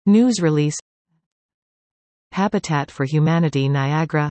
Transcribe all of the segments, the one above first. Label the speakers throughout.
Speaker 1: News release. Habitat for Humanity Niagara.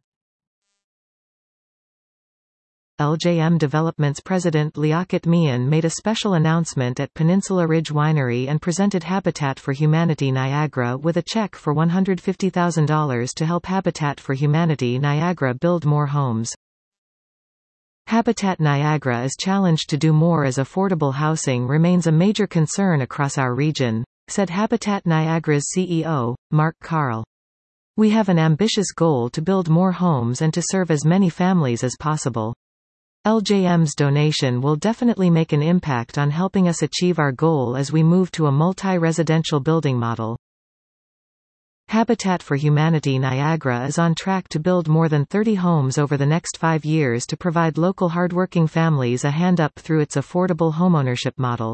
Speaker 1: LJM Development's president Liaquat Mian made a special announcement at Peninsula Ridge Winery and presented Habitat for Humanity Niagara with a check for $150,000 to help Habitat for Humanity Niagara build more homes. Habitat Niagara is challenged to do more as affordable housing remains a major concern across our region, said Habitat Niagara's CEO, Mark Carl. We have an ambitious goal to build more homes and to serve as many families as possible. LJM's donation will definitely make an impact on helping us achieve our goal as we move to a multi-residential building model. Habitat for Humanity Niagara is on track to build more than 30 homes over the next 5 years to provide local hardworking families a hand up through its affordable homeownership model.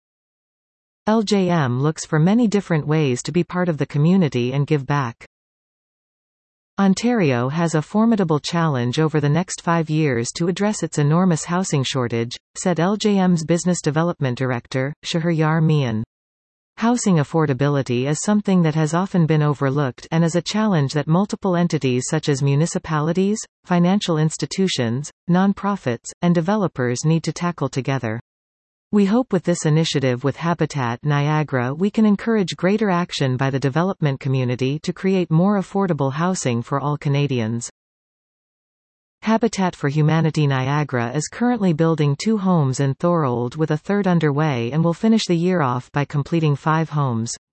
Speaker 1: LJM looks for many different ways to be part of the community and give back. Ontario has a formidable challenge over the next 5 years to address its enormous housing shortage, said LJM's Business Development Director, Shahriyar Mian. Housing affordability is something that has often been overlooked and is a challenge that multiple entities such as municipalities, financial institutions, nonprofits, and developers need to tackle together. We hope with this initiative with Habitat Niagara we can encourage greater action by the development community to create more affordable housing for all Canadians. Habitat for Humanity Niagara is currently building 2 homes in Thorold with a third underway and will finish the year off by completing 5 homes.